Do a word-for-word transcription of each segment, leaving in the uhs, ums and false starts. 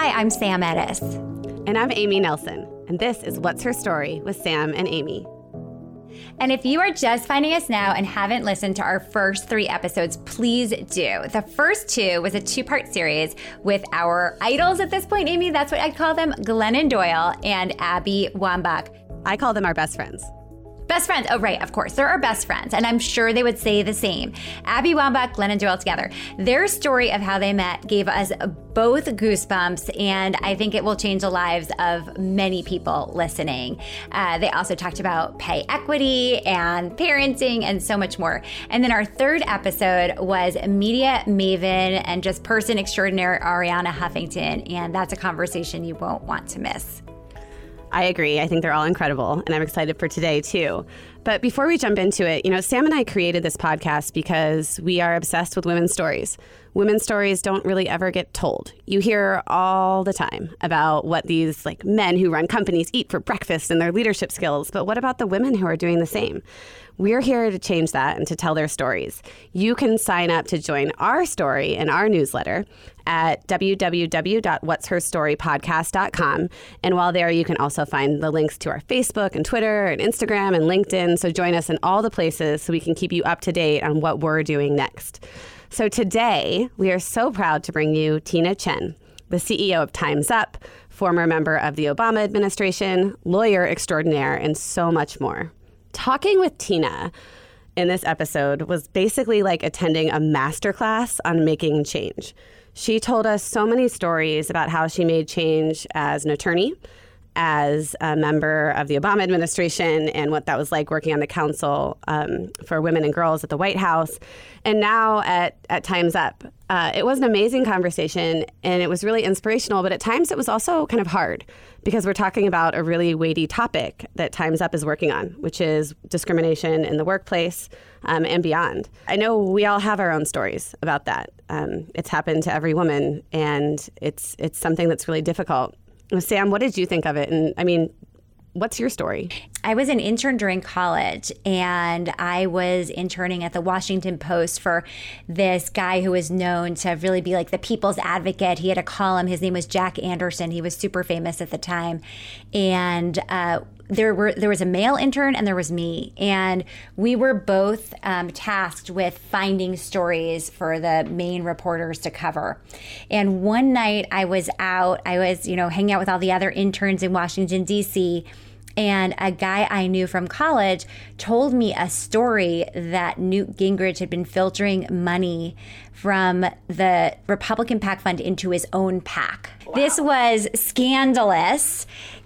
Hi, I'm Sam Ettis. And I'm Amy Nelson. And this is What's Her Story with Sam and Amy. And if you are just finding us now and haven't listened to our first three episodes, please do. The first two was a two-part series with our idols at this point, Amy. That's what I call them, Glennon Doyle and Abby Wambach. I call them our best friends. Best friends. Oh, right. Of course. They're our best friends. And I'm sure they would say the same. Abby Wambach, Glennon Doyle together. Their story of how they met gave us both goosebumps, and I think it will change the lives of many people listening. Uh, they also talked about pay equity and parenting and so much more. And then our third episode was media maven and just person extraordinaire Arianna Huffington, and that's a conversation you won't want to miss. I agree. I think they're all incredible, and I'm excited for today, too. But before we jump into it, you know, Sam and I created this podcast because we are obsessed with women's stories. Women's stories don't really ever get told. You hear all the time about what these like men who run companies eat for breakfast and their leadership skills, but what about the women who are doing the same? We're here to change that and to tell their stories. You can sign up to join our story in our newsletter at w w w dot whats her story podcast dot com. And while there, you can also find the links to our Facebook and Twitter and Instagram and LinkedIn. So join us in all the places so we can keep you up to date on what we're doing next. So today, we are so proud to bring you Tina Chen, the C E O of Time's Up, former member of the Obama administration, lawyer extraordinaire, and so much more. Talking with Tina in this episode was basically like attending a masterclass on making change. She told us so many stories about how she made change as an attorney, as a member of the Obama administration, and what that was like working on the Council um, for Women and Girls at the White House, and now at, at Time's Up. Uh, it was an amazing conversation, and it was really inspirational, but at times it was also kind of hard because we're talking about a really weighty topic that Time's Up is working on, which is discrimination in the workplace um, and beyond. I know we all have our own stories about that. Um, it's happened to every woman, and it's it's something that's really difficult. Sam, what did you think of it? And I mean, what's your story? I was an intern during college, and I was interning at the Washington Post for this guy who was known to really be like the people's advocate. He had a column. His name was Jack Anderson. He was super famous at the time. And uh, there were there was a male intern and there was me. And we were both um, tasked with finding stories for the main reporters to cover. And one night I was out, I was, you know, hanging out with all the other interns in Washington, D C, and a guy I knew from college told me a story that Newt Gingrich had been filtering money from the Republican PAC fund into his own PAC. Wow. This was scandalous.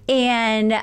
And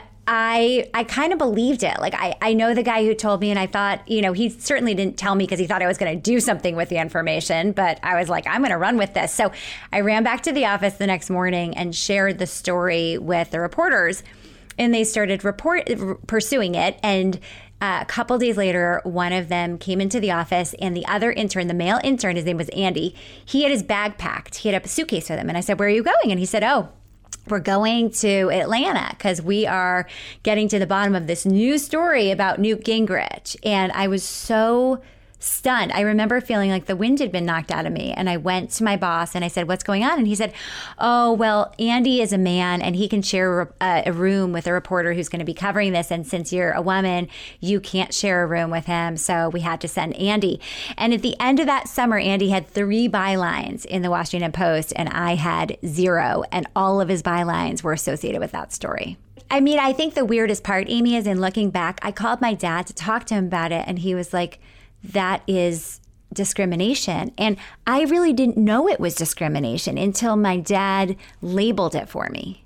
I I kind of believed it. Like, I, I know the guy who told me, and I thought, you know, he certainly didn't tell me because he thought I was going to do something with the information. But I was like, I'm going to run with this. So I ran back to the office the next morning and shared the story with the reporters. And they started report pursuing it. And uh, a couple days later, one of them came into the office, and the other intern, the male intern, his name was Andy, he had his bag packed. He had a suitcase with him. And I said, where are you going? And he said, oh, we're going to Atlanta because we are getting to the bottom of this new story about Newt Gingrich. And I was so stunned. I remember feeling like the wind had been knocked out of me. And I went to my boss and I said, what's going on? And he said, oh, well, Andy is a man and he can share a, a room with a reporter who's going to be covering this. And since you're a woman, you can't share a room with him. So we had to send Andy. And at the end of that summer, Andy had three bylines in the Washington Post and I had zero. And all of his bylines were associated with that story. I mean, I think the weirdest part, Amy, is in looking back, I called my dad to talk to him about it. And he was like, that is discrimination. And I really didn't know it was discrimination until my dad labeled it for me.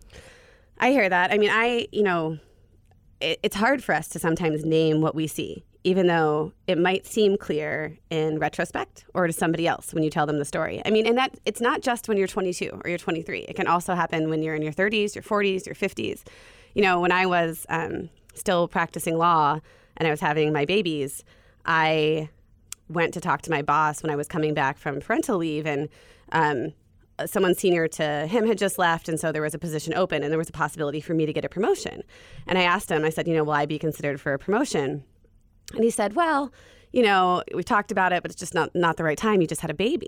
I hear that. I mean, I, you know, it, it's hard for us to sometimes name what we see, even though it might seem clear in retrospect or to somebody else when you tell them the story. I mean, and that it's not just when you're twenty-two or you're twenty-three. It can also happen when you're in your thirties, your forties, your fifties. You know, when I was um, still practicing law and I was having my babies, I went to talk to my boss when I was coming back from parental leave, and um, someone senior to him had just left, and so there was a position open, and there was a possibility for me to get a promotion. And I asked him, I said, you know, will I be considered for a promotion? And he said, well, you know, we talked about it, but it's just not, not the right time. You just had a baby.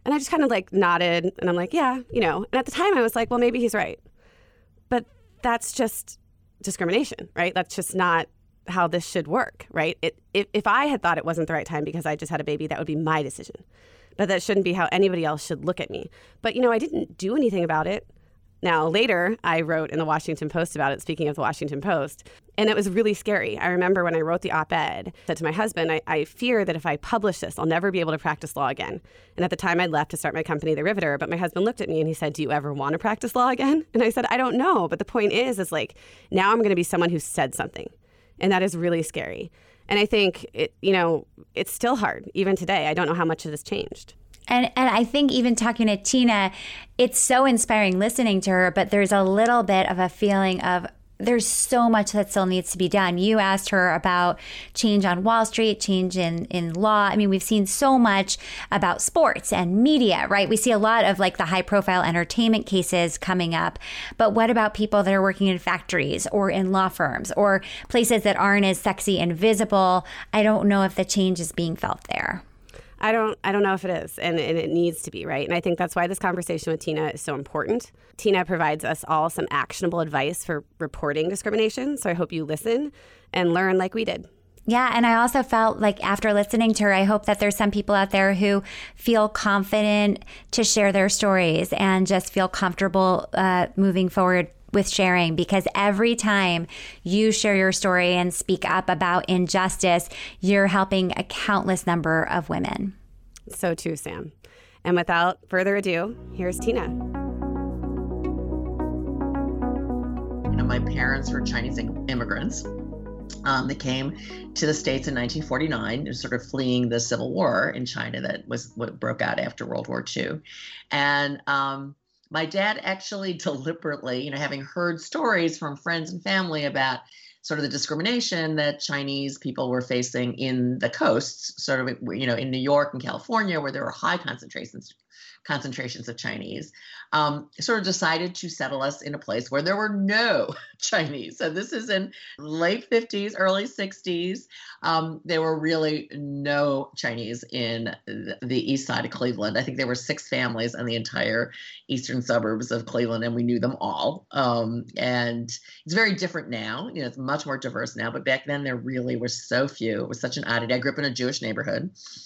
And I just kind of like nodded and I'm like, yeah, you know. And at the time I was like, well, maybe he's right. But that's just discrimination, right? That's just not how this should work, right? It, if, if I had thought it wasn't the right time because I just had a baby, that would be my decision. But that shouldn't be how anybody else should look at me. But, you know, I didn't do anything about it. Now, later, I wrote in the Washington Post about it, speaking of the Washington Post, and it was really scary. I remember when I wrote the op-ed, I said to my husband, I, I fear that if I publish this, I'll never be able to practice law again. And at the time, I'd left to start my company, The Riveter, but my husband looked at me and he said, do you ever want to practice law again? And I said, I don't know. But the point is, is like, now I'm going to be someone who said something. And that is really scary. And I think, it, you know, it's still hard, even today. I don't know how much it has changed. And and I think even talking to Tina, it's so inspiring listening to her, but there's a little bit of a feeling of there's so much that still needs to be done. You asked her about change on Wall Street, change in, in law. I mean, we've seen so much about sports and media, right? We see a lot of like the high profile entertainment cases coming up. But what about people that are working in factories or in law firms or places that aren't as sexy and visible? I don't know if the change is being felt there. I don't I don't know if it is, and, and it needs to be, right? And I think that's why this conversation with Tina is so important. Tina provides us all some actionable advice for reporting discrimination, so I hope you listen and learn like we did. Yeah, and I also felt like after listening to her, I hope that there's some people out there who feel confident to share their stories and just feel comfortable uh, moving forward with sharing, because every time you share your story and speak up about injustice, you're helping a countless number of women. So too, Sam. And without further ado, here's Tina. You know, my parents were Chinese immigrants. Um, they came to the States in nineteen forty-nine, sort of fleeing the Civil War in China that was what broke out after World War Two. And um, my dad actually deliberately, you know, having heard stories from friends and family about sort of the discrimination that Chinese people were facing in the coasts, sort of, you know, in New York and California, where there were high concentrations concentrations of Chinese, um, sort of decided to settle us in a place where there were no Chinese. So this is in late fifties, early sixties. Um, there were really no Chinese in the east side of Cleveland. I think there were six families in the entire eastern suburbs of Cleveland, and we knew them all. Um, and it's very different now. You know, it's much more diverse now, but back then there really were so few. It was such an oddity. I grew up in a Jewish neighborhood.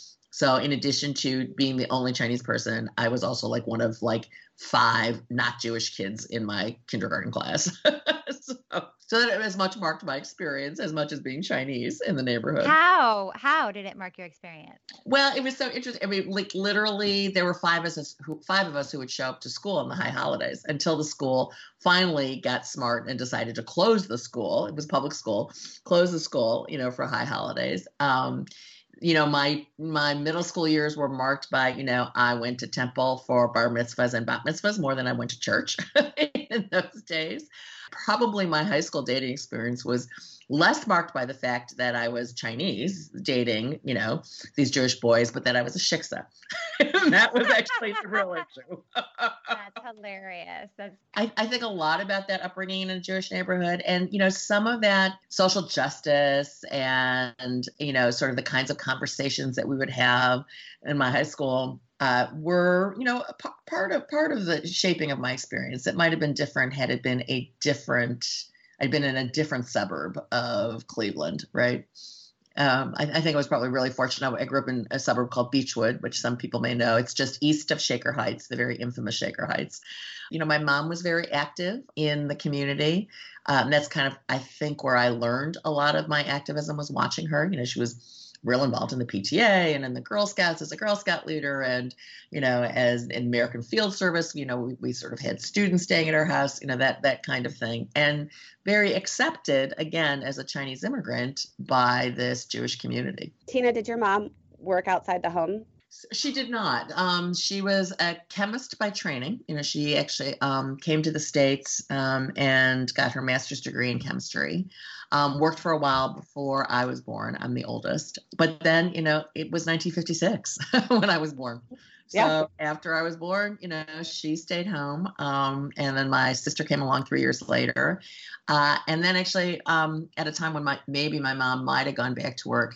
So in addition to being the only Chinese person, I was also like one of like five not Jewish kids in my kindergarten class. so, so that it was much marked my experience as much as being Chinese in the neighborhood. How? How did it mark your experience? Well, it was so interesting. I mean, like literally there were five of us who, five of us who would show up to school on the high holidays until the school finally got smart and decided to close the school. It was public school, close the school, you know, for high holidays. Um, You know, my my middle school years were marked by, you know, I went to temple for bar mitzvahs and bat mitzvahs more than I went to church in those days. Probably my high school dating experience was less marked by the fact that I was Chinese dating, you know, these Jewish boys, but that I was a shiksa. That was actually the real issue. That's hilarious. That's- I, I think a lot about that upbringing in a Jewish neighborhood. And, you know, some of that social justice and, you know, sort of the kinds of conversations that we would have in my high school uh, were, you know, p- part of part of the shaping of my experience. It might have been different had it been a different, I'd been in a different suburb of Cleveland, right? Um, I, I think I was probably really fortunate. I grew up in a suburb called Beechwood, which some people may know. It's just east of Shaker Heights, the very infamous Shaker Heights. You know, my mom was very active in the community. Um, that's kind of, I think, where I learned a lot of my activism was watching her. You know, she was real involved in the P T A and in the Girl Scouts as a Girl Scout leader. And, you know, as in American Field Service, you know, we, we sort of had students staying at our house, you know, that, that kind of thing. And very accepted, again, as a Chinese immigrant by this Jewish community. Tina, did your mom work outside the home? She did not. Um, she was a chemist by training. You know, she actually um, came to the States um, and got her master's degree in chemistry. Um, worked for a while before I was born. I'm the oldest. But then, you know, it was nineteen fifty-six when I was born. So yeah. After I was born, you know, she stayed home. Um, and then my sister came along three years later. Uh, and then actually um, at a time when my maybe my mom might have gone back to work,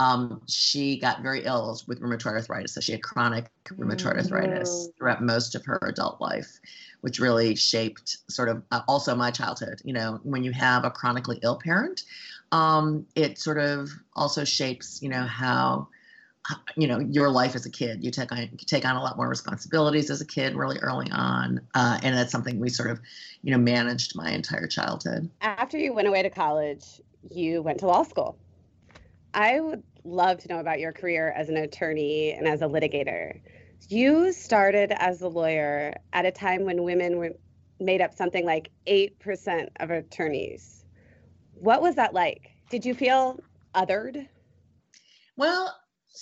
Um, she got very ill with rheumatoid arthritis. So she had chronic rheumatoid arthritis throughout most of her adult life, which really shaped sort of uh, also my childhood. You know, when you have a chronically ill parent, um, it sort of also shapes, you know, how, you know, your life as a kid. You take on, you take on a lot more responsibilities as a kid really early on. Uh, and that's something we sort of, you know, managed my entire childhood. After you went away to college, you went to law school. I would love to know about your career as an attorney and as a litigator. You started as a lawyer at a time when women were made up something like eight percent of attorneys. What was that like? Did you feel othered? Well,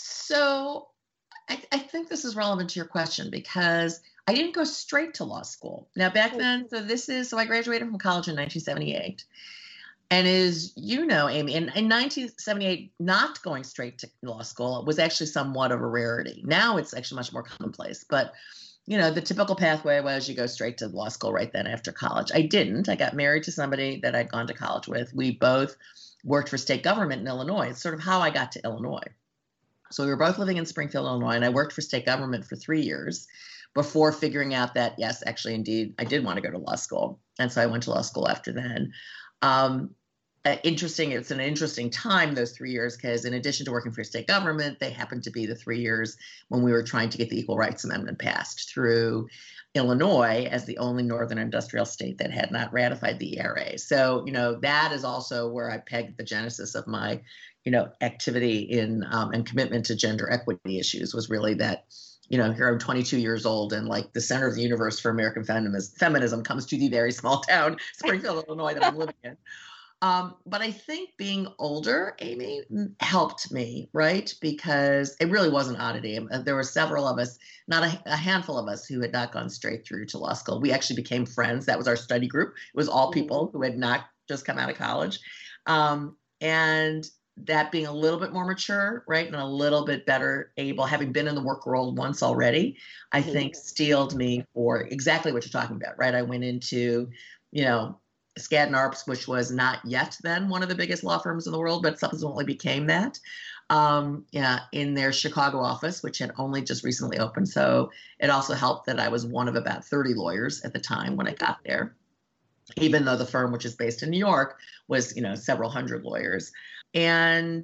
so I, I think this is relevant to your question because I didn't go straight to law school. Now, back then, so this is, so I graduated from college in nineteen seventy-eight. And as you know, Amy, in, in nineteen seventy-eight, not going straight to law school was actually somewhat of a rarity. Now it's actually much more commonplace. But, you know, the typical pathway was you go straight to law school right then after college. I didn't. I got married to somebody that I'd gone to college with. We both worked for state government in Illinois. It's sort of how I got to Illinois. So we were both living in Springfield, Illinois, and I worked for state government for three years before figuring out that, yes, actually, indeed, I did want to go to law school. And so I went to law school after then. Um, Uh, interesting. It's an interesting time, those three years, because in addition to working for state government, they happened to be the three years when we were trying to get the Equal Rights Amendment passed through Illinois as the only northern industrial state that had not ratified the E R A. So, you know, that is also where I pegged the genesis of my, you know, activity in um, and commitment to gender equity issues was really that, you know, here I'm twenty-two years old and like the center of the universe for American feminism, feminism comes to the very small town, Springfield, Illinois, that I'm living in. Um, but I think being older, Amy, helped me, right? Because it really was an oddity. There were several of us, not a, a handful of us, who had not gone straight through to law school. We actually became friends. That was our study group. It was all people who had not just come out of college. Um, and that being a little bit more mature, right, and a little bit better able, having been in the work world once already, I think steeled me for exactly what you're talking about, right? I went into, you know, Skadden Arps, which was not yet then one of the biggest law firms in the world, but subsequently became that, um, yeah, in their Chicago office, which had only just recently opened. So it also helped that I was one of about thirty lawyers at the time when I got there, even though the firm, which is based in New York, was, you know, several hundred lawyers. And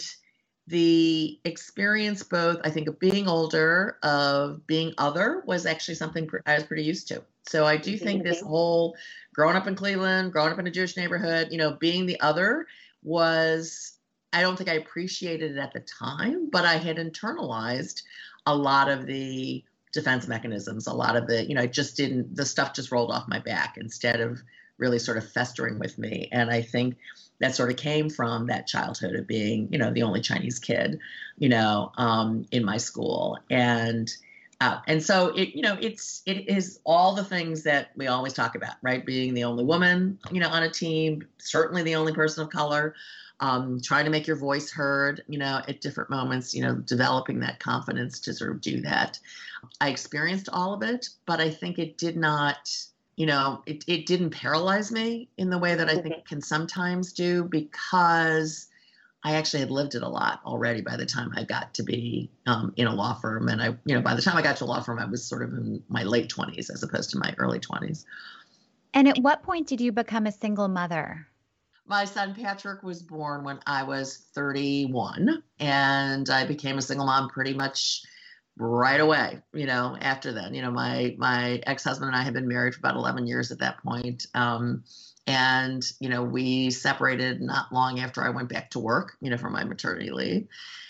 the experience, both, I think, of being older, of being other, was actually something I was pretty used to. So I do think this whole growing up in Cleveland, growing up in a Jewish neighborhood, you know, being the other was, I don't think I appreciated it at the time, but I had internalized a lot of the defense mechanisms, a lot of the, you know, I just didn't, the stuff just rolled off my back instead of really sort of festering with me. And I think that sort of came from that childhood of being, you know, the only Chinese kid, you know, um, in my school. And Uh, and so it, you know, it's, it is all the things that we always talk about, right? Being the only woman, you know, on a team, certainly the only person of color, um, trying to make your voice heard, you know, at different moments, you know, developing that confidence to sort of do that. I experienced all of it, but I think it did not, you know, it, it didn't paralyze me in the way that I think it can sometimes do, because I actually had lived it a lot already by the time I got to be um, in a law firm. And I, you know, by the time I got to a law firm, I was sort of in my late twenties as opposed to my early twenties. And at what point did you become a single mother? My son Patrick was born when I was thirty-one, and I became a single mom pretty much right away, you know, after then. You know, my, my ex-husband and I had been married for about eleven years at that point. Um, And, you know, we separated not long after I went back to work, you know, for my maternity leave.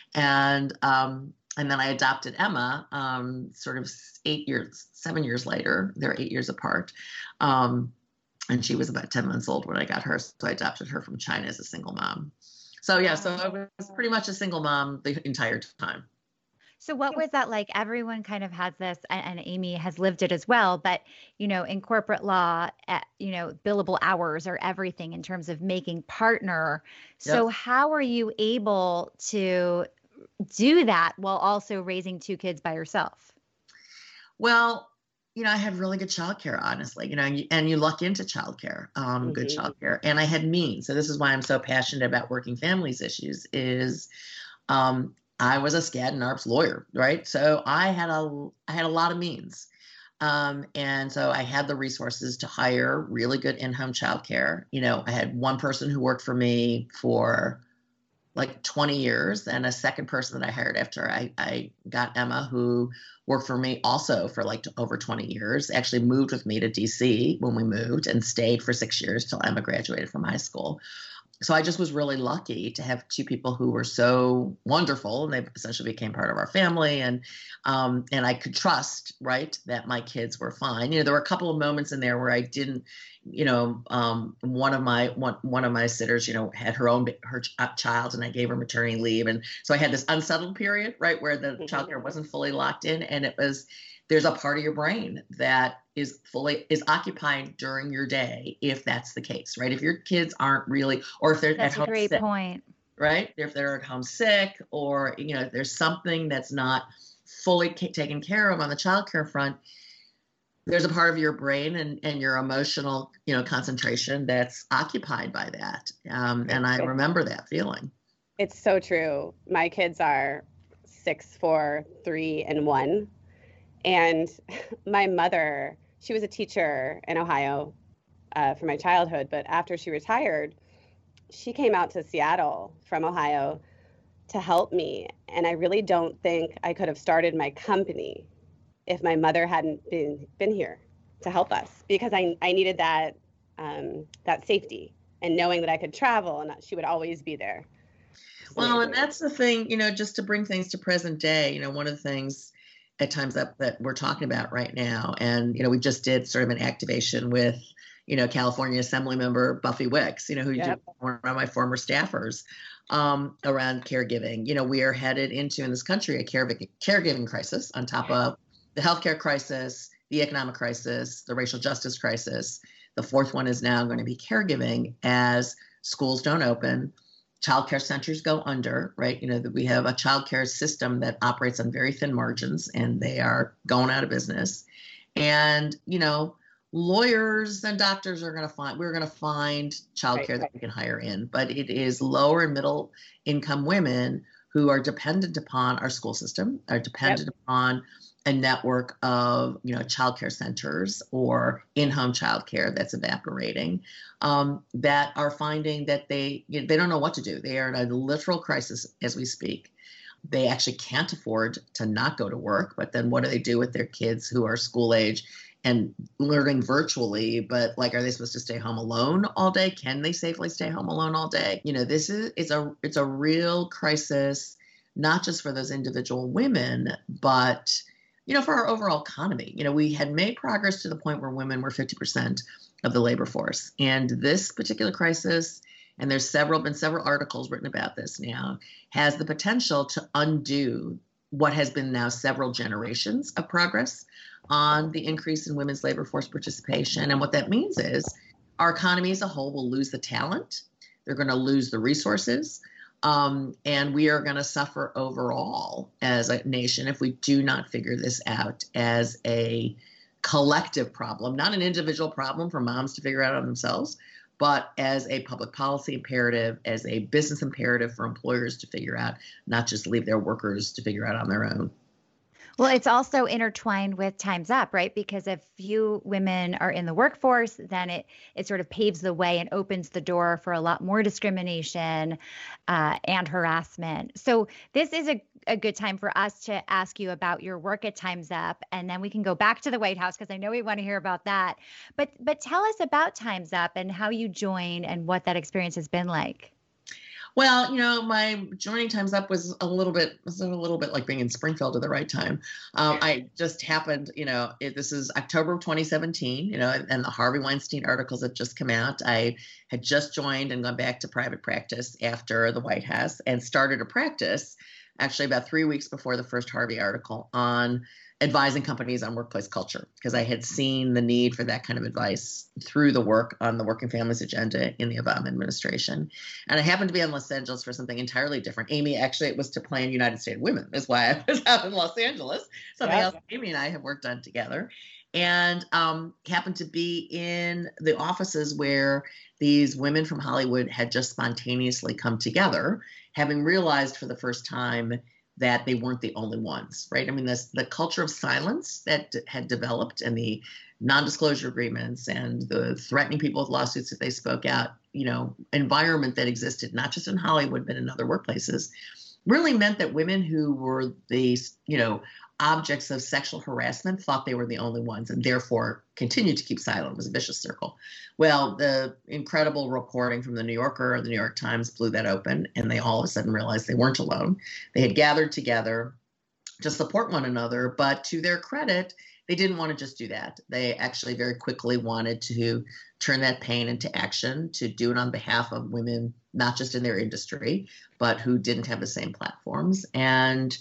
And um, and then I adopted Emma um, sort of eight years, seven years later. They're eight years apart. Um, and she was about ten months old when I got her. So I adopted her from China as a single mom. So, yeah, so I was pretty much a single mom the entire time. So what was that like? Everyone kind of has this, and, and Amy has lived it as well, but, you know, in corporate law, uh, you know, billable hours are everything in terms of making partner. So yep. How are you able to do that while also raising two kids by yourself? Well, you know, I had really good childcare, honestly, you know, and you, and you luck into childcare, um, mm-hmm. good childcare. And I had means. So this is why I'm so passionate about working families issues is, Um, I was a Skadden Arps lawyer, right? So I had a I had a lot of means. Um, and so I had the resources to hire really good in-home childcare. You know, I had one person who worked for me for like twenty years, and a second person that I hired after I, I got Emma, who worked for me also for like over twenty years, actually moved with me to D C when we moved and stayed for six years till Emma graduated from high school. So I just was really lucky to have two people who were so wonderful, and they essentially became part of our family. And um, and I could trust, right, that my kids were fine. You know, there were a couple of moments in there where I didn't, you know, um, one of my one one of my sitters, you know, had her own her ch- child, and I gave her maternity leave, and so I had this unsettled period, right, where the childcare wasn't fully locked in, and it was. There's a part of your brain that is fully is occupied during your day if that's the case, right? If your kids aren't really, or if they're That's at a home great sick, point. right? If they're at home sick, or you know, there's something that's not fully ca- taken care of on the childcare front, there's a part of your brain and, and your emotional, you know, concentration that's occupied by that. Um, and I remember that feeling. It's so true. My kids are six, four, three, and one. And my mother, she was a teacher in Ohio uh, for my childhood, but after she retired, she came out to Seattle from Ohio to help me. And I really don't think I could have started my company if my mother hadn't been been here to help us, because I, I needed that um, that safety and knowing that I could travel and that she would always be there. Well, and that's the thing, you know, just to bring things to present day, you know, one of the things at Time's Up that we're talking about right now. And, you know, we just did sort of an activation with, you know, California Assembly member Buffy Wicks, you know, who yep. did one of my former staffers um, around caregiving. You know, we are headed into in this country a care, caregiving crisis on top of the healthcare crisis, the economic crisis, the racial justice crisis. The fourth one is now going to be caregiving as schools don't open. Childcare centers go under, right? You know, that we have a childcare system that operates on very thin margins, and they are going out of business. And, you know, lawyers and doctors are going to find, we're going to find childcare right, that right. we can hire in, but it is lower and middle income women who are dependent upon our school system, are dependent yep. upon a network of, you know, childcare centers or in-home childcare that's evaporating, um, that are finding that they, you know, they don't know what to do. They are in a literal crisis as we speak. They actually can't afford to not go to work, but then what do they do with their kids who are school age and learning virtually? But like, are they supposed to stay home alone all day? Can they safely stay home alone all day? You know, this is, it's a, it's a real crisis, not just for those individual women, but you know, for our overall economy. You know, we had made progress to the point where women were fifty percent of the labor force. And this particular crisis, and there's several, been several articles written about this now, has the potential to undo what has been now several generations of progress on the increase in women's labor force participation. And what that means is our economy as a whole will lose the talent. They're going to lose the resources. Um, and we are going to suffer overall as a nation if we do not figure this out as a collective problem, not an individual problem for moms to figure out on themselves, but as a public policy imperative, as a business imperative for employers to figure out, not just leave their workers to figure out on their own. Well, it's also intertwined with Time's Up, right? Because if few women are in the workforce, then it it sort of paves the way and opens the door for a lot more discrimination uh, and harassment. So this is a, a good time for us to ask you about your work at Time's Up, and then we can go back to the White House because I know we want to hear about that. But but tell us about Time's Up and how you joined and what that experience has been like. Well, you know, my joining Time's Up was a little bit, was a little bit like being in Springfield at the right time. Um, I just happened, you know, it, this is October of twenty seventeen, you know, and the Harvey Weinstein articles had just come out. I had just joined and gone back to private practice after the White House and started a practice actually about three weeks before the first Harvey article on advising companies on workplace culture, because I had seen the need for that kind of advice through the work on the Working Families Agenda in the Obama administration. And I happened to be in Los Angeles for something entirely different. Amy, actually, it was to plan United States Women, is why I was out in Los Angeles. Something yeah. else Amy and I have worked on together. and um, happened to be in the offices where these women from Hollywood had just spontaneously come together, having realized for the first time that they weren't the only ones, right? I mean, this, the culture of silence that had developed and the non-disclosure agreements and the threatening people with lawsuits if they spoke out, you know, environment that existed, not just in Hollywood, but in other workplaces, really meant that women who were the, you know, objects of sexual harassment thought they were the only ones and therefore continued to keep silent. It was a vicious circle. Well, the incredible reporting from the New Yorker or the New York Times blew that open, and they all of a sudden realized they weren't alone. They had gathered together to support one another, but to their credit, they didn't want to just do that. They actually very quickly wanted to turn that pain into action, to do it on behalf of women, not just in their industry, but who didn't have the same platforms. And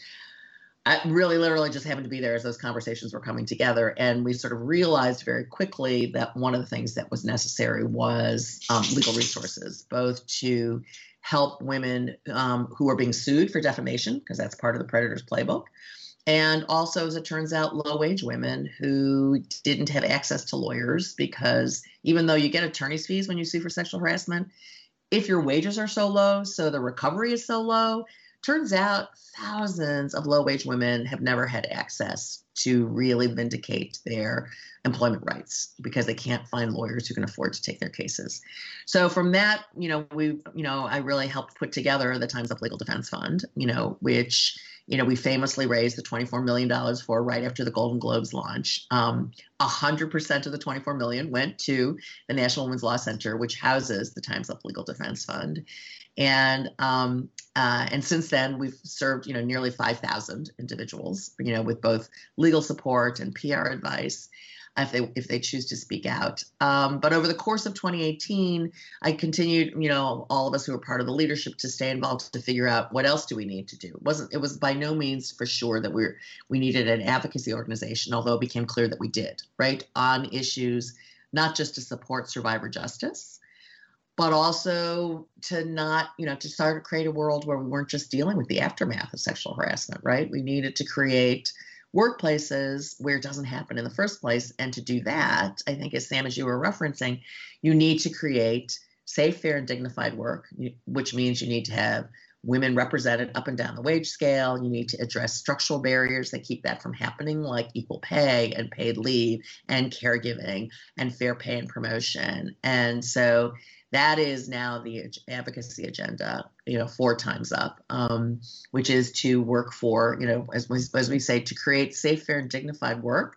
I really literally just happened to be there as those conversations were coming together. And we sort of realized very quickly that one of the things that was necessary was um, legal resources, both to help women um, who are being sued for defamation, because that's part of the predator's playbook. And also, as it turns out, low-wage women who didn't have access to lawyers, because even though you get attorney's fees when you sue for sexual harassment, if your wages are so low, so the recovery is so low, turns out thousands of low-wage women have never had access to really vindicate their employment rights because they can't find lawyers who can afford to take their cases. So from that, you know, we, you know, I really helped put together the Time's Up Legal Defense Fund, you know, which, you know, we famously raised the twenty-four million dollars for right after the Golden Globes launch. Um, one hundred percent of the twenty-four million dollars went to the National Women's Law Center, which houses the Time's Up Legal Defense Fund. And um, uh, and since then, we've served, you know, nearly five thousand individuals, you know, with both legal support and P R advice, if they if they choose to speak out. Um, but over the course of twenty eighteen, I continued, you know, all of us who were part of the leadership to stay involved to figure out what else do we need to do. It wasn't it was by no means for sure that we're we needed an advocacy organization, although it became clear that we did, right, on issues not just to support survivor justice, but also to not, you know, to start to create a world where we weren't just dealing with the aftermath of sexual harassment, right? We needed to create workplaces where it doesn't happen in the first place. And to do that, I think, as Sam, as you were referencing, you need to create safe, fair, and dignified work, which means you need to have women represented up and down the wage scale. You need to address structural barriers that keep that from happening, like equal pay and paid leave and caregiving and fair pay and promotion. And so that is now the advocacy agenda, you know, for Time's Up, um, which is to work for, you know, as we, as we say, to create safe, fair, and dignified work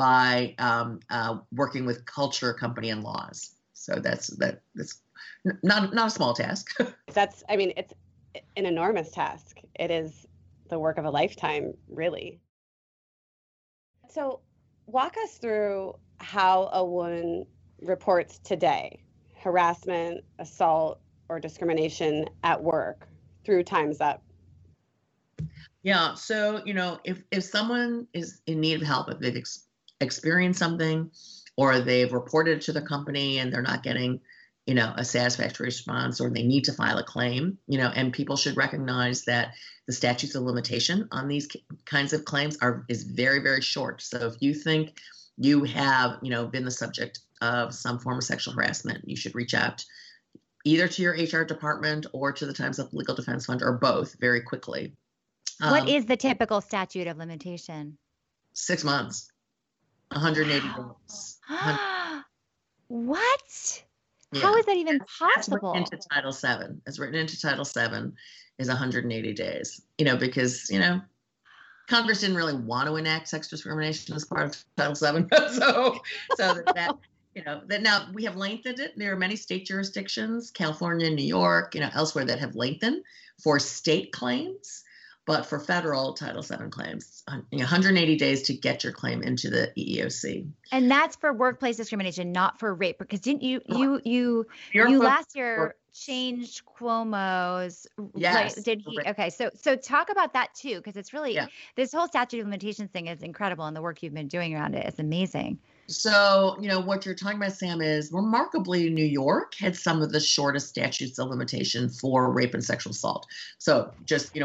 by um, uh, working with culture, company, and laws. So that's that. That's not not a small task. That's, I mean, it's an enormous task. It is the work of a lifetime, really. So walk us through how a woman reports today harassment, assault, or discrimination at work through Time's Up. Yeah. So, you know, if, if someone is in need of help, if they've ex- experienced something or they've reported it to the company and they're not getting, you know, a satisfactory response, or they need to file a claim, you know, and people should recognize that the statutes of limitation on these kinds of claims are is very, very short. So if you think you have, you know, been the subject of some form of sexual harassment, you should reach out either to your H R department or to the Time's Up Legal Defense Fund, or both, very quickly. Um, what is the typical statute of limitation? Six months, one hundred eighty Wow. days. What? Yeah. How is that even That's possible? written into Title seven. It's written into Title seven is one hundred eighty days, you know, because, you know, Congress didn't really want to enact sex discrimination as part of Title seven. so, so that, that, you know, that now we have lengthened it. There are many state jurisdictions, California, New York, you know, elsewhere, that have lengthened for state claims. But for federal Title seven claims, you know, one hundred eighty days to get your claim into the E E O C. And that's for workplace discrimination, not for rape. Because didn't you, you, you, Your you fo- last year changed Cuomo's? Yes. Like, did he? Okay. So, so talk about that too, because it's really, Yeah. this whole statute of limitations thing is incredible. And the work you've been doing around it is amazing. So, you know, what you're talking about, Sam, is remarkably New York had some of the shortest statutes of limitation for rape and sexual assault. So just, you know,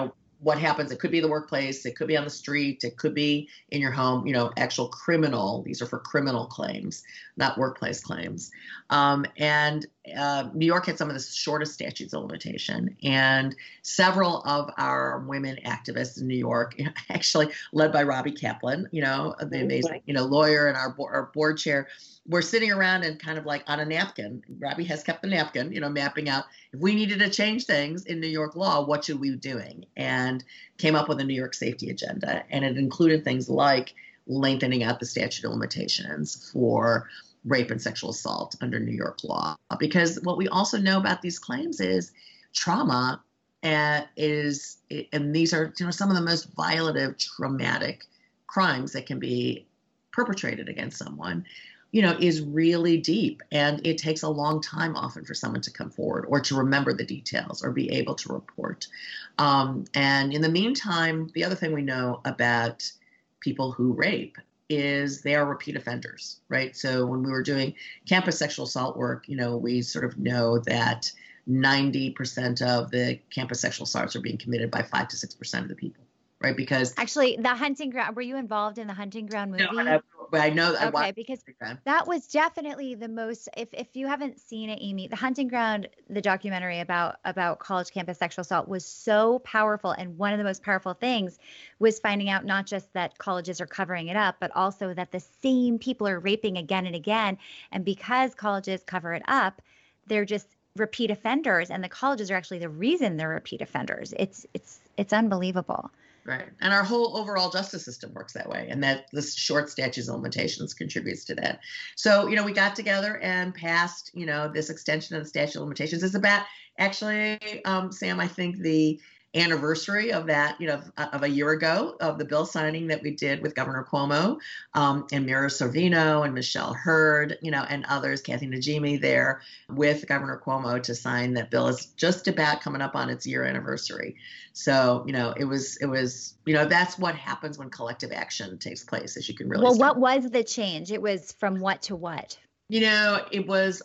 what happens. It could be the workplace. It could be on the street. It could be in your home, you know, actual criminal. These are for criminal claims, not workplace claims. Um, and uh, New York had some of the shortest statutes of limitation. And several of our women activists in New York, actually led by Robbie Kaplan, you know, the amazing, you know, lawyer and our, bo- our board chair, we're sitting around and kind of like on a napkin. Robbie has kept the napkin, you know, mapping out if we needed to change things in New York law, what should we be doing? And came up with a New York safety agenda. And it included things like lengthening out the statute of limitations for rape and sexual assault under New York law. Because what we also know about these claims is trauma uh, is, and these are, you know, some of the most violative, traumatic crimes that can be perpetrated against someone, you know, is really deep. And it takes a long time often for someone to come forward or to remember the details or be able to report. Um, and in the meantime, the other thing we know about people who rape is they are repeat offenders, right? So when we were doing campus sexual assault work, you know, we sort of know that ninety percent of the campus sexual assaults are being committed by five to six percent of the people. Right, because actually, the Hunting Ground. Were you involved in the Hunting Ground movie? No, I, but I know. I okay, because that was definitely the most. If if you haven't seen it, Amy, the Hunting Ground, the documentary about about college campus sexual assault was so powerful, and one of the most powerful things was finding out not just that colleges are covering it up, but also that the same people are raping again and again, and because colleges cover it up, they're just repeat offenders, and the colleges are actually the reason they're repeat offenders. It's it's it's unbelievable. Right. And our whole overall justice system works that way. And that this short statutes of limitations contributes to that. So, you know, we got together and passed, you know, this extension of the statute of limitations. It's about actually, um, Sam, I think the anniversary of that, you know, of, of a year ago of the bill signing that we did with Governor Cuomo um, and Mira Sorvino and Michelle Hurd, you know, and others, Kathy Najimy there with Governor Cuomo to sign that bill. Is just about coming up on its year anniversary. So, you know, it was, it was, you know, that's what happens when collective action takes place, as you can really Well, start. What was the change? It was from what to what? You know, it was,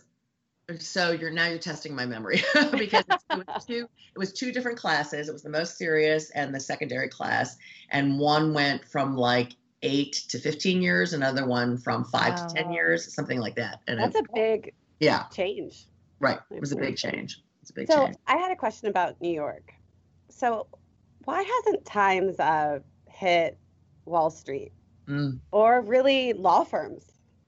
so you're now you're testing my memory because it was two it was two different classes. It was the most serious and the secondary class, and one went from like eight to fifteen years, another one from five wow. to ten years, something like that. And that's it, a big yeah change. Right, it was a big change. It's a big so change. I had a question about New York. So why hasn't Times uh, hit Wall Street mm. or really law firms?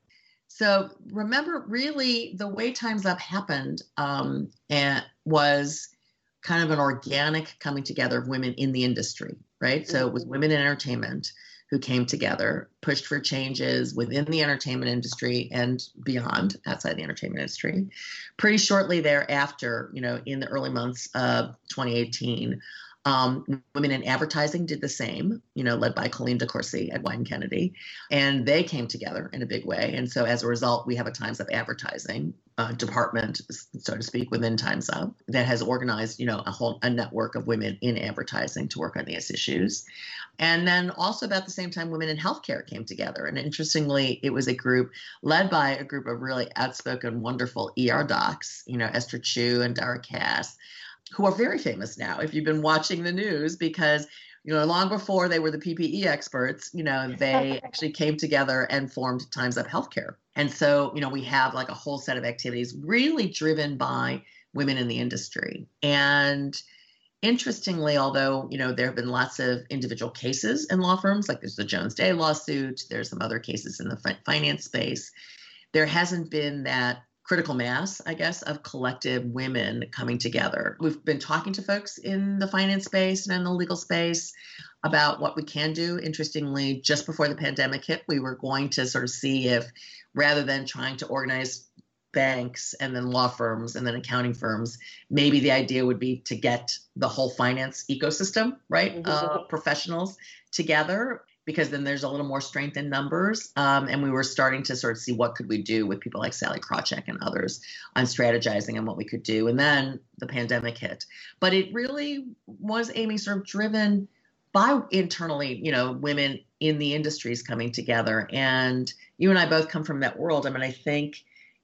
So remember, really, the way Time's Up happened um, and was kind of an organic coming together of women in the industry, right? Mm-hmm. So it was women in entertainment who came together, pushed for changes within the entertainment industry and beyond, outside the entertainment industry. Pretty shortly thereafter, you know, in the early months of twenty eighteen, Um, women in advertising did the same, you know, led by Colleen DeCourcy at Wieden Kennedy, and they came together in a big way. And so as a result, we have a Times Up advertising uh, department, so to speak, within Times Up that has organized, you know, a whole a network of women in advertising to work on these issues. And then also about the same time, women in healthcare came together. And interestingly, it was a group led by a group of really outspoken, wonderful E R docs, you know, Esther Chu and Dara Cass, who are very famous now if you've been watching the news, because, you know, long before they were the P P E experts, you know, they actually came together and formed Times Up Healthcare. And so, you know, we have like a whole set of activities really driven by women in the industry. And interestingly, although, you know, there have been lots of individual cases in law firms, like there's the Jones Day lawsuit, there's some other cases in the fi- finance space, there hasn't been that critical mass, I guess, of collective women coming together. We've been talking to folks in the finance space and in the legal space about what we can do. Interestingly, just before the pandemic hit, we were going to sort of see if, rather than trying to organize banks and then law firms and then accounting firms, maybe the idea would be to get the whole finance ecosystem, right, mm-hmm. uh, professionals together, because then there's a little more strength in numbers. Um, and we were starting to sort of see what could we do with people like Sally Krawcheck and others on strategizing on what we could do. And then the pandemic hit. But it really was, Amy, sort of driven by internally, you know, women in the industries coming together. And you and I both come from that world. I mean, I think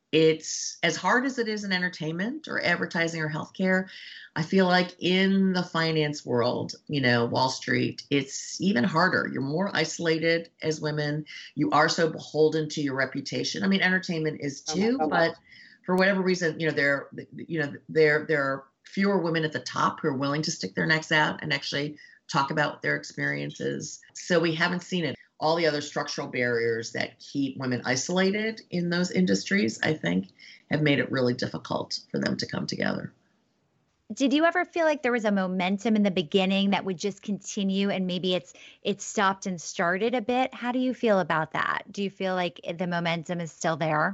it's as hard as it is in entertainment or advertising or healthcare. I feel like in the finance world, you know, Wall Street, it's even harder. You're more isolated as women. You are so beholden to your reputation. I mean, entertainment is too, oh but for whatever reason, you know, there, you know, there, there are fewer women at the top who are willing to stick their necks out and actually talk about their experiences. So we haven't seen it. All the other structural barriers that keep women isolated in those industries, I think, have made it really difficult for them to come together. Did you ever feel like there was a momentum in the beginning that would just continue and maybe it's it stopped and started a bit? How do you feel about that? Do you feel like the momentum is still there?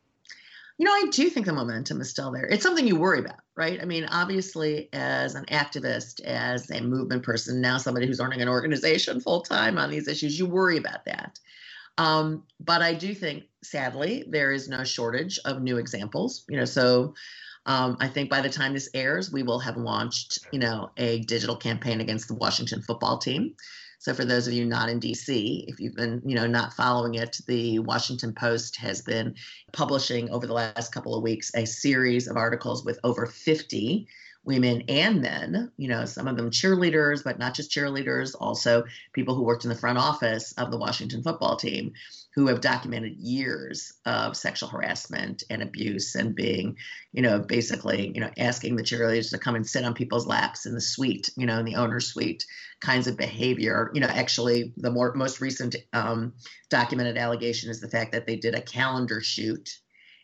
You know, I do think the momentum is still there. It's something you worry about, right? I mean, obviously, as an activist, as a movement person, now somebody who's running an organization full time on these issues, you worry about that. Um, but I do think, sadly, there is no shortage of new examples. You know, so um, I think by the time this airs, we will have launched, you know, a digital campaign against the Washington football team. So for those of you not in D C, if you've been, you know, not following it, the Washington Post has been publishing over the last couple of weeks a series of articles with over fifty women and men, you know, some of them cheerleaders, but not just cheerleaders, also people who worked in the front office of the Washington football team, who have documented years of sexual harassment and abuse and being, you know, basically, you know, asking the cheerleaders to come and sit on people's laps in the suite, you know, in the owner's suite, kinds of behavior. You know, actually, the more most recent um, documented allegation is the fact that they did a calendar shoot,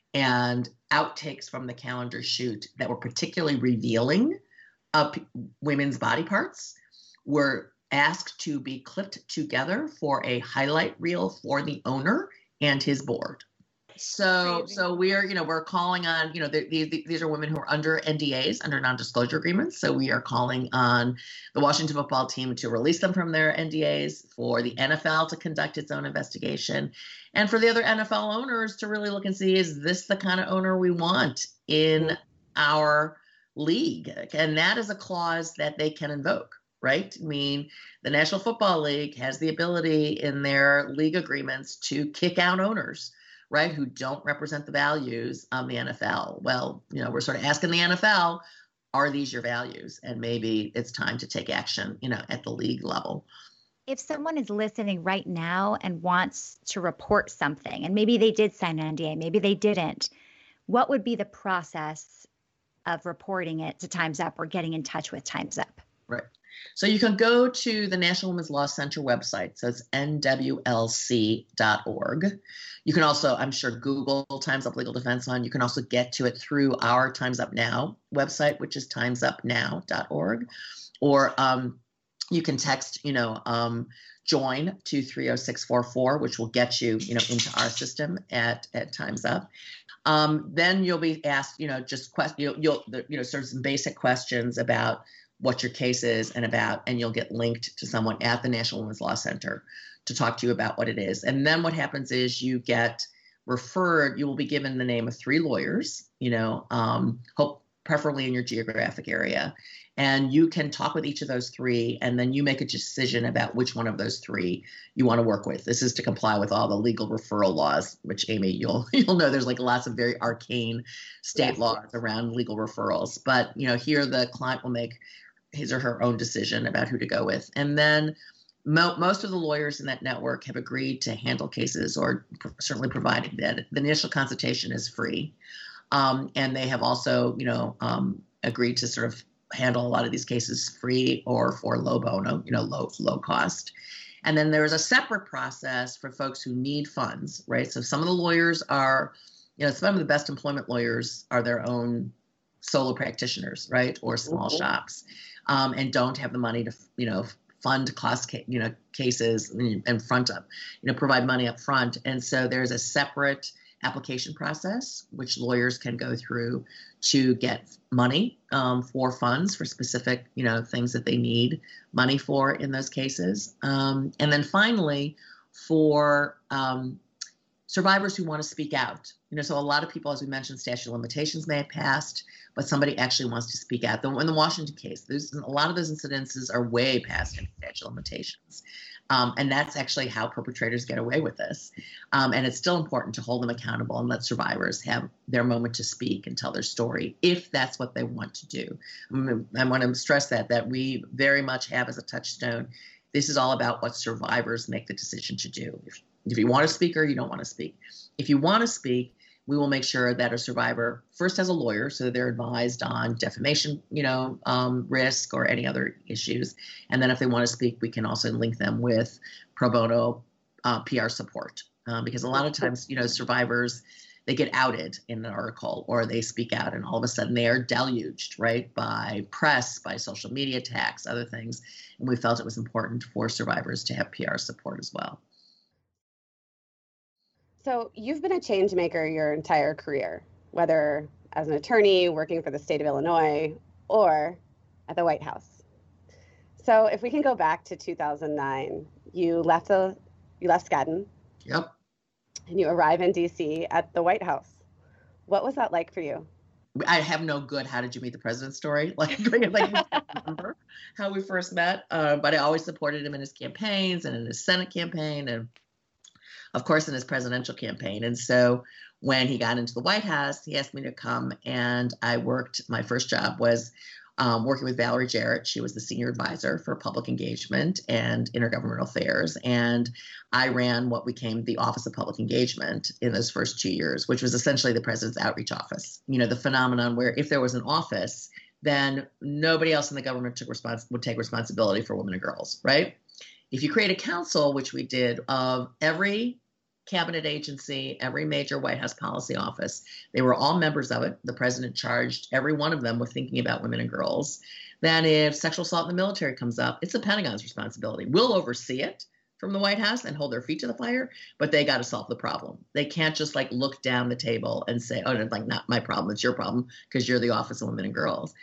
and outtakes from the calendar shoot that were particularly revealing of p- women's body parts were asked to be clipped together for a highlight reel for the owner and his board. So, so we're, you know, we're calling on, you know, the, the, these are women who are under N D As, under non-disclosure agreements. So we are calling on the Washington football team to release them from their N D As, for the N F L to conduct its own investigation, and for the other N F L owners to really look and see, is this the kind of owner we want in our league? And that is a clause that they can invoke, right? I mean, the National Football League has the ability in their league agreements to kick out owners, right, who don't represent the values of the N F L. Well, you know, we're sort of asking the N F L, are these your values? And maybe it's time to take action, you know, at the league level. If someone is listening right now and wants to report something, and maybe they did sign an N D A, maybe they didn't, what would be the process of reporting it to Time's Up or getting in touch with Time's Up? Right. So you can go to the National Women's Law Center website. So it's N W L C dot org. You can also, I'm sure, Google Time's Up Legal Defense Fund. You can also get to it through our Time's Up Now website, which is times up now dot org. Or um, you can text, you know, um, join to three oh six four four, which will get you, you know, into our system at, at Time's Up. Um, then you'll be asked, you know, just question, you'll, you'll, you know, sort of some basic questions about what your case is and about, and you'll get linked to someone at the National Women's Law Center to talk to you about what it is. And then what happens is you get referred, you will be given the name of three lawyers, you know, um, hope preferably in your geographic area. And you can talk with each of those three, and then you make a decision about which one of those three you want to work with. This is to comply with all the legal referral laws, which, Amy, you'll you'll know there's like lots of very arcane state yes. laws around legal referrals. But, you know, here the client will make his or her own decision about who to go with. And then mo- most of the lawyers in that network have agreed to handle cases, or pr- certainly providing that the initial consultation is free. Um, and they have also, you know, um, agreed to sort of handle a lot of these cases free or for low bono, you know, low, low cost. And then there's a separate process for folks who need funds, right? So some of the lawyers are, you know, some of the best employment lawyers are their own solo practitioners, right? Or small mm-hmm. shops. Um, and don't have the money to, you know, fund cost, ca- you know, cases in front of, you know, provide money up front. And so there's a separate application process, which lawyers can go through to get money um, for funds for specific, you know, things that they need money for in those cases. Um, and then finally, for um, survivors who want to speak out. You know, so a lot of people, as we mentioned, statute of limitations may have passed, but somebody actually wants to speak out. In the Washington case, there's a lot of those incidences are way past statute of limitations. Um, and that's actually how perpetrators get away with this. Um, and it's still important to hold them accountable and let survivors have their moment to speak and tell their story if that's what they want to do. Um, I want to stress that, that we very much have as a touchstone, this is all about what survivors make the decision to do. If, if you want to speak or you don't want to speak. If you want to speak, we will make sure that a survivor first has a lawyer so that they're advised on defamation, you know, um, risk or any other issues. And then if they want to speak, we can also link them with pro bono uh, P R support. Um, because a lot of times, you know, survivors, they get outed in an article or they speak out and all of a sudden they are deluged, right, by press, by social media attacks, other things. And we felt it was important for survivors to have P R support as well. So you've been a change maker your entire career, whether as an attorney working for the state of Illinois or at the White House. So if we can go back to two thousand nine, you left the you left Skadden. Yep. And you arrive in D C at the White House. What was that like for you? I have no good "How did you meet the president" story. Like, like I remember how we first met, uh, but I always supported him in his campaigns and in his Senate campaign and of course, in his presidential campaign. And so when he got into the White House, he asked me to come and I worked, my first job was um, working with Valerie Jarrett. She was the senior advisor for public engagement and intergovernmental affairs. And I ran what became the Office of Public Engagement in those first two years, which was essentially the president's outreach office. You know, the phenomenon where if there was an office, then nobody else in the government took respons- would take responsibility for women and girls, right? If you create a council, which we did, of every cabinet agency, every major White House policy office, they were all members of it. The president charged every one of them with thinking about women and girls. Then if sexual assault in the military comes up, it's the Pentagon's responsibility. We'll oversee it from the White House and hold their feet to the fire, but they got to solve the problem. They can't just like look down the table and say, oh, no, like not my problem, it's your problem because you're the Office of Women and Girls.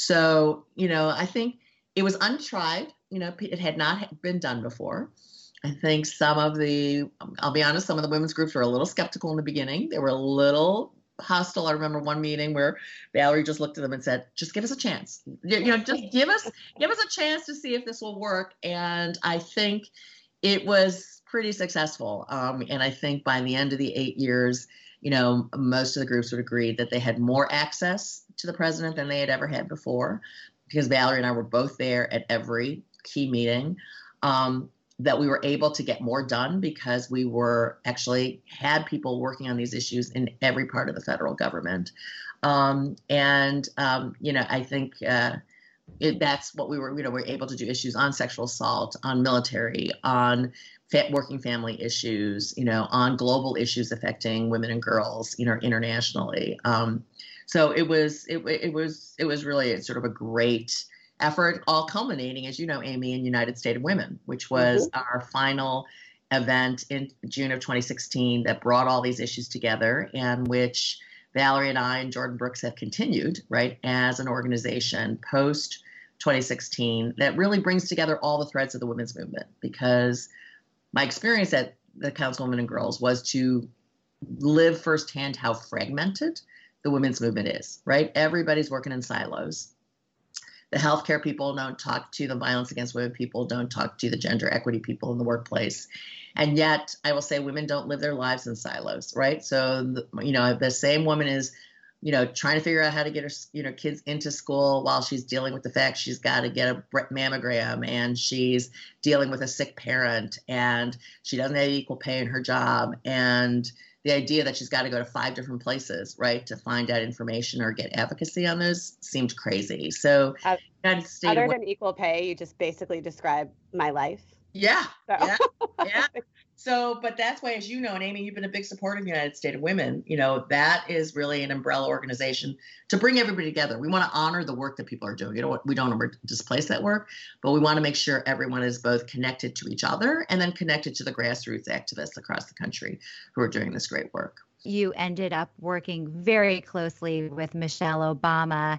So, you know, I think it was untried. You know, it had not been done before. I think some of the, I'll be honest, some of the women's groups were a little skeptical in the beginning. They were a little hostile. I remember one meeting where Valerie just looked at them and said, just give us a chance. You know, just give us, give us a chance to see if this will work. And I think it was pretty successful. Um, and I think by the end of the eight years, you know, most of the groups would agree that they had more access to the president than they had ever had before, because Valerie and I were both there at every key meeting. Um, that we were able to get more done because we were actually had people working on these issues in every part of the federal government. Um, and, um, you know, I think uh, it, that's what we were, you know, we were able to do issues on sexual assault, on military, on fa- working family issues, you know, on global issues affecting women and girls, you know, internationally. Um, so it was, it, it was, it was really sort of a great effort, all culminating, as you know, Amy, in United State of Women, which was mm-hmm. our final event in June of twenty sixteen that brought all these issues together, and which Valerie and I and Jordan Brooks have continued, right, as an organization post twenty sixteen that really brings together all the threads of the women's movement. Because my experience at the Council of Women and Girls was to live firsthand how fragmented the women's movement is, right? Everybody's working in silos. The healthcare people don't talk to the violence against women people, don't talk to the gender equity people in the workplace. And yet, I will say women don't live their lives in silos, right? So, the, you know, the same woman is, you know, trying to figure out how to get her, you know, kids into school while she's dealing with the fact she's got to get a mammogram, and she's dealing with a sick parent, and she doesn't have equal pay in her job. And the idea that she's got to go to five different places, right, to find out information or get advocacy on those seemed crazy. So, uh, United States other than equal pay, you just basically describe my life. Yeah, so. yeah, yeah. So, but that's why, as you know, and Amy, you've been a big supporter of the United States of Women. You know, that is really an umbrella organization to bring everybody together. We want to honor the work that people are doing. You know, we don't want to displace that work, but we want to make sure everyone is both connected to each other and then connected to the grassroots activists across the country who are doing this great work. You ended up working very closely with Michelle Obama.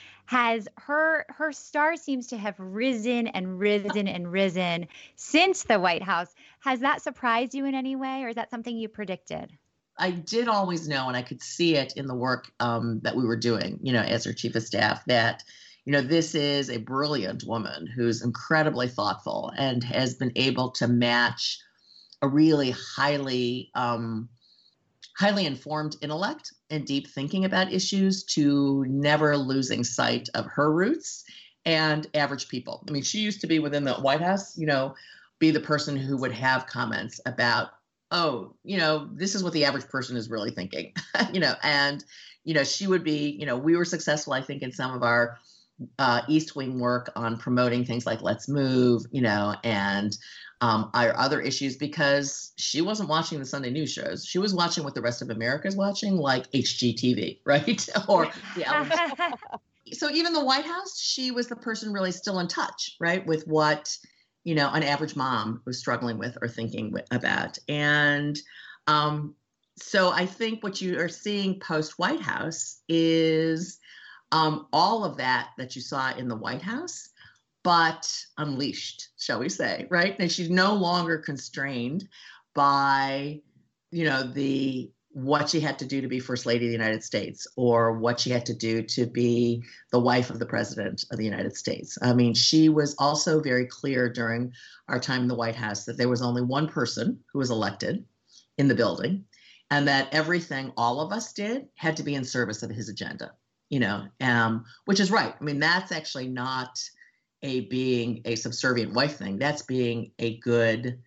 Has her her star seems to have risen and risen and risen since the White House. Has that surprised you in any way, or is that something you predicted? I did always know, and I could see it in the work um, that we were doing, you know, as her chief of staff, that you know, this is a brilliant woman who's incredibly thoughtful and has been able to match a really highly, um, highly informed intellect and deep thinking about issues to never losing sight of her roots and average people. I mean, she used to be within the White House, you know, be the person who would have comments about, oh, you know, this is what the average person is really thinking, you know, and, you know, she would be, you know, we were successful, I think, in some of our uh, East Wing work on promoting things like Let's Move, you know, and um, our other issues, because she wasn't watching the Sunday news shows. She was watching what the rest of America is watching, like H G T V, right? Or the So even the White House, she was the person really still in touch, right, with what, you know, an average mom was struggling with or thinking with, about. And um, so I think what you are seeing post White House is um, all of that that you saw in the White House, but unleashed, shall we say, right? And she's no longer constrained by, you know, the what she had to do to be First Lady of the United States or what she had to do to be the wife of the President of the United States. I mean, she was also very clear during our time in the White House that there was only one person who was elected in the building, and that everything all of us did had to be in service of his agenda, you know, um, which is right. I mean, that's actually not a being a subservient wife thing. That's being a good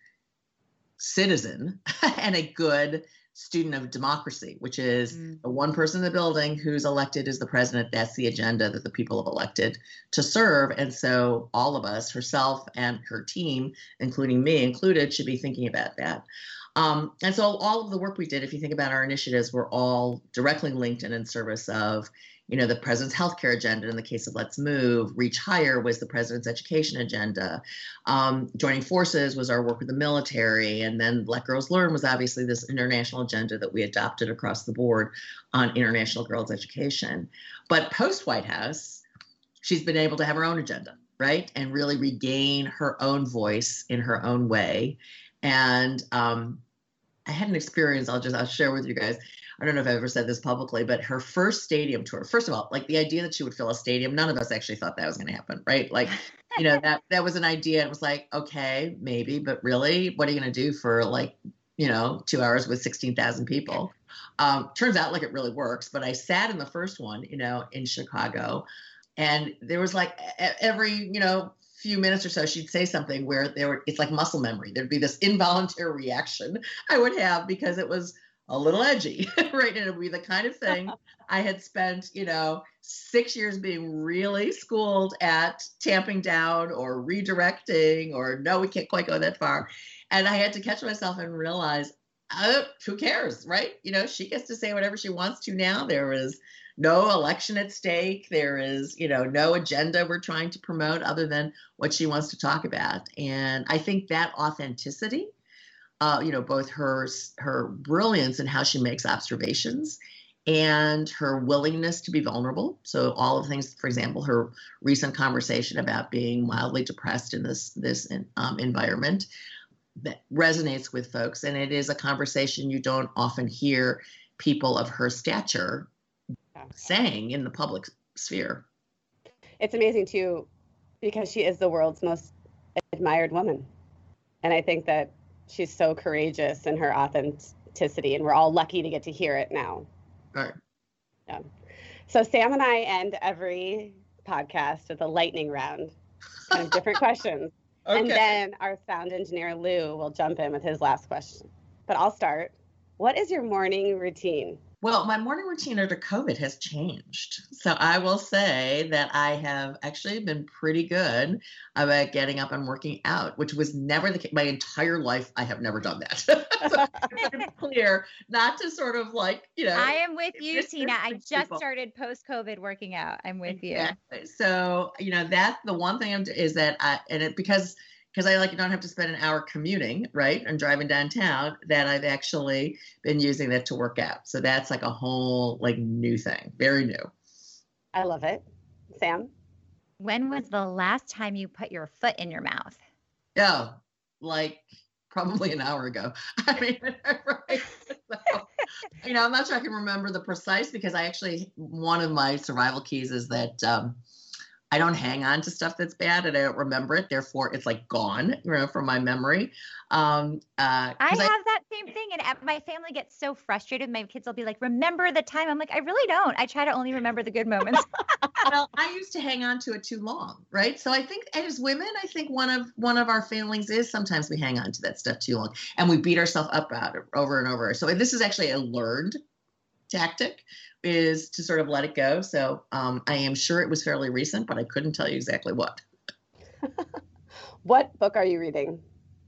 citizen and a good student of democracy, which is mm. the one person in the building who's elected as the president. That's the agenda that the people have elected to serve. And so all of us, herself and her team, including me included, should be thinking about that. Um, and so all of the work we did, if you think about our initiatives, were all directly linked and in service of, you know, the president's healthcare agenda. In the case of Let's Move, Reach Higher was the president's education agenda. Um, Joining Forces was our work with the military. And then Let Girls Learn was obviously this international agenda that we adopted across the board on international girls' education. But post-White House, she's been able to have her own agenda, right? And really regain her own voice in her own way. And um, I had an experience, I'll just, I'll share with you guys. I don't know if I've ever said this publicly, but her first stadium tour, first of all, like the idea that she would fill a stadium, none of us actually thought that was going to happen, right? Like, you know, that that was an idea. It was like, okay, maybe, but really, what are you going to do for like, you know, two hours with sixteen thousand people? Um, turns out like it really works. But I sat in the first one, you know, in Chicago, and there was like every, you know, few minutes or so, she'd say something where there were, it's like muscle memory. There'd be this involuntary reaction I would have because it was a little edgy, right? And it would be the kind of thing I had spent, you know, six years being really schooled at tamping down or redirecting or no, we can't quite go that far. And I had to catch myself and realize, oh, who cares, right? You know, she gets to say whatever she wants to now. There is no election at stake. There is, you know, no agenda we're trying to promote other than what she wants to talk about. And I think that authenticity, Uh, you know, both her her brilliance in how she makes observations and her willingness to be vulnerable. So all of the things, for example, her recent conversation about being mildly depressed in this this um, environment that resonates with folks. And it is a conversation you don't often hear people of her stature saying in the public sphere. It's amazing, too, because she is the world's most admired woman. And I think that she's so courageous in her authenticity, and we're all lucky to get to hear it now. Right. Yeah. So Sam and I end every podcast with a lightning round, kind of different questions. Okay. And then our sound engineer, Lou, will jump in with his last question. But I'll start. What is your morning routine? Well, my morning routine under COVID has changed. So I will say that I have actually been pretty good about getting up and working out, which was never the case. My entire life, I have never done that. So it's clear, not to sort of like, you know. I am with you, Tina. I just people. started post-COVID working out. I'm with exactly. you. So, you know, that's the one thing I'm, is that I, and it, because because I like don't have to spend an hour commuting, right, and driving downtown, that I've actually been using that to work out. So that's like a whole like new thing, very new. I love it. Sam? When was the last time you put your foot in your mouth? Oh, like probably an hour ago. I mean, right? So, you know, I'm not sure I can remember the precise, because I actually, one of my survival keys is that um, I don't hang on to stuff that's bad and I don't remember it. Therefore, it's like gone, you know, from my memory. Um, uh, I have I, that same thing. And my family gets so frustrated. My kids will be like, remember the time? I'm like, I really don't. I try to only remember the good moments. well, I used to hang on to it too long, right? So I think as women, I think one of one of our failings is sometimes we hang on to that stuff too long and we beat ourselves up about it over and over. So this is actually a learned tactic, is to sort of let it go. So um, I am sure it was fairly recent, but I couldn't tell you exactly what. What book are you reading?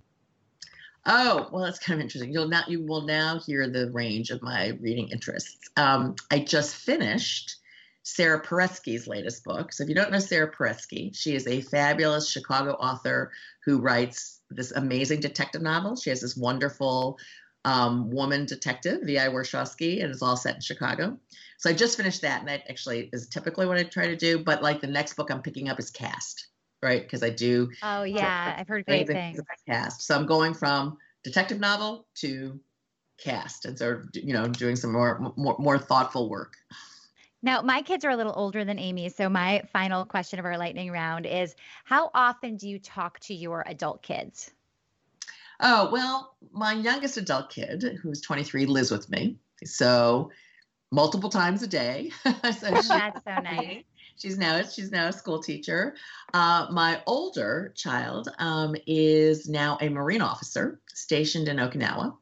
Oh, well, that's kind of interesting. You'll now you will now hear the range of my reading interests. Um, I just finished Sarah Paretsky's latest book. So if you don't know Sarah Paretsky, she is a fabulous Chicago author who writes this amazing detective novel. She has this wonderful um, woman detective, V I Warshawski, and it's all set in Chicago. So I just finished that, and that actually is typically what I try to do. But like the next book I'm picking up is Caste, right? Because I do. Oh yeah, I've heard great things about Caste. So I'm going from detective novel to Caste, and so you know, doing some more more, more thoughtful work. Now, my kids are a little older than Amy, so my final question of our lightning round is, how often do you talk to your adult kids? Oh, well, my youngest adult kid, who's twenty-three, lives with me. So multiple times a day. so she, That's so nice. She's now she's now a school teacher. Uh, my older child um, is now a Marine officer stationed in Okinawa.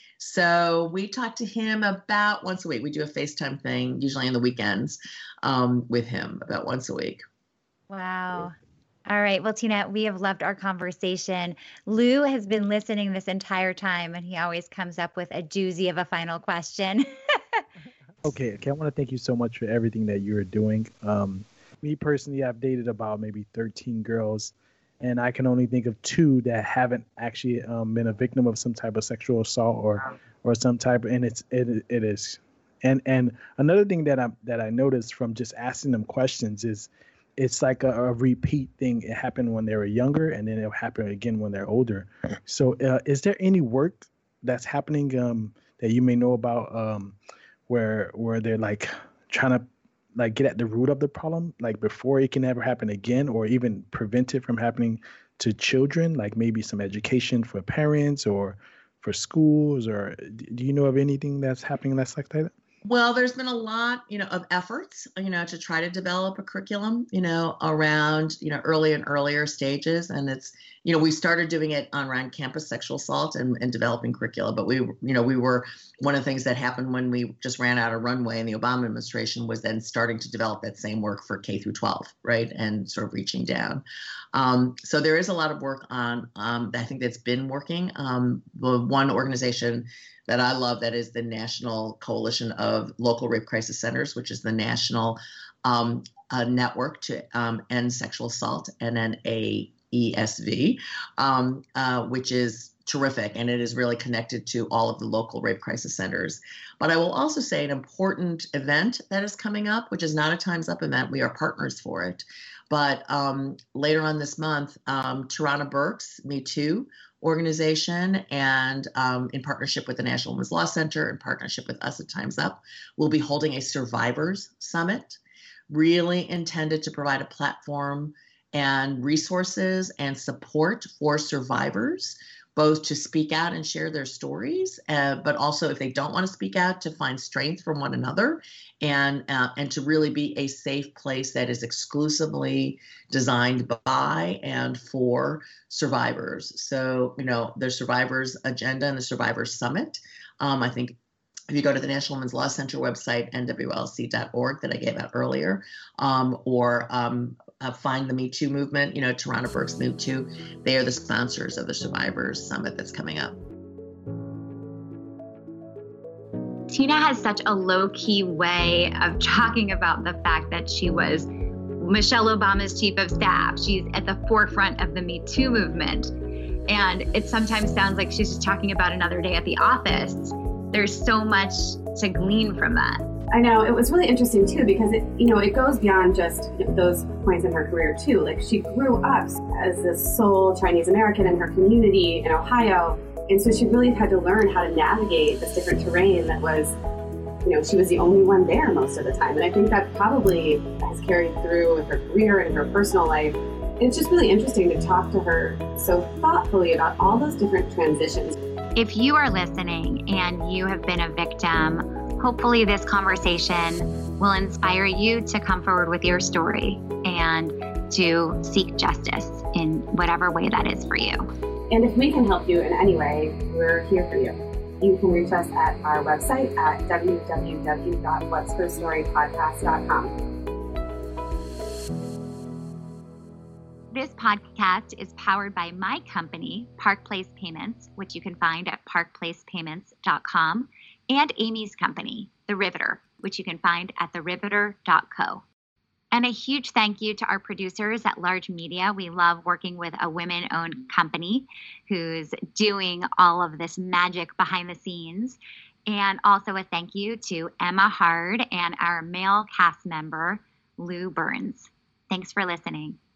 So we talk to him about once a week. We do a FaceTime thing, usually on the weekends, um, with him about once a week. Wow. All right. Well, Tina, we have loved our conversation. Lou has been listening this entire time, and he always comes up with a doozy of a final question. Okay, okay. I want to thank you so much for everything that you're doing. Um, me personally, I've dated about maybe thirteen girls, and I can only think of two that haven't actually um, been a victim of some type of sexual assault or or some type. And it's it it is, and and another thing that I that I noticed from just asking them questions is, it's like a, a repeat thing. It happened when they were younger, and then it'll happen again when they're older. So, uh, is there any work that's happening um, that you may know about? Um, where where they're like trying to like get at the root of the problem, like before it can ever happen again, or even prevent it from happening to children, like maybe some education for parents or for schools, or do you know of anything that's happening that's like that? Well, there's been a lot, you know, of efforts, you know, to try to develop a curriculum, you know, around, you know, early and earlier stages. And it's, you know, we started doing it on around campus sexual assault and, and developing curricula. But we, you know, we were, one of the things that happened when we just ran out of runway in the Obama administration was then starting to develop that same work for K through twelve, right? And sort of reaching down. Um, so there is a lot of work on, um, I think that's been working. Um, the one organization that I love that is the National Coalition of Local Rape Crisis Centers, which is the national um, uh, network to um, end sexual assault, N N A E S V, um, uh, which is terrific. And it is really connected to all of the local rape crisis centers. But I will also say an important event that is coming up, which is not a Time's Up event. We are partners for it. But um, later on this month, um, Tarana Burke's Me Too organization, and um, in partnership with the National Women's Law Center, in partnership with us at Time's Up, will be holding a Survivors Summit, really intended to provide a platform and resources and support for survivors, both to speak out and share their stories, uh, but also if they don't want to speak out, to find strength from one another, and uh, and to really be a safe place that is exclusively designed by and for survivors. So, you know, there's Survivors Agenda and the Survivors Summit. Um, I think if you go to the National Women's Law Center website, N W L C dot org, that I gave out earlier, um, or um, uh, find the Me Too movement, you know, Tarana Burke's Me Too, they are the sponsors of the Survivors Summit that's coming up. Tina has such a low-key way of talking about the fact that she was Michelle Obama's chief of staff. She's at the forefront of the Me Too movement. And it sometimes sounds like she's just talking about another day at the office. There's so much to glean from that. I know, it was really interesting too, because it, you know, it goes beyond just those points in her career too. Like, she grew up as this sole Chinese American in her community in Ohio. And so she really had to learn how to navigate this different terrain that was you know, she was the only one there most of the time. And I think that probably has carried through with her career and her personal life. And it's just really interesting to talk to her so thoughtfully about all those different transitions. If you are listening and you have been a victim, hopefully this conversation will inspire you to come forward with your story and to seek justice in whatever way that is for you. And if we can help you in any way, we're here for you. You can reach us at our website at w w w dot whats her story podcast dot com. This podcast is powered by my company, Park Place Payments, which you can find at park place payments dot com, and Amy's company, The Riveter, which you can find at the riveter dot co. And a huge thank you to our producers at Large Media. We love working with a women-owned company who's doing all of this magic behind the scenes. And also a thank you to Emma Hard and our male cast member, Lou Burns. Thanks for listening.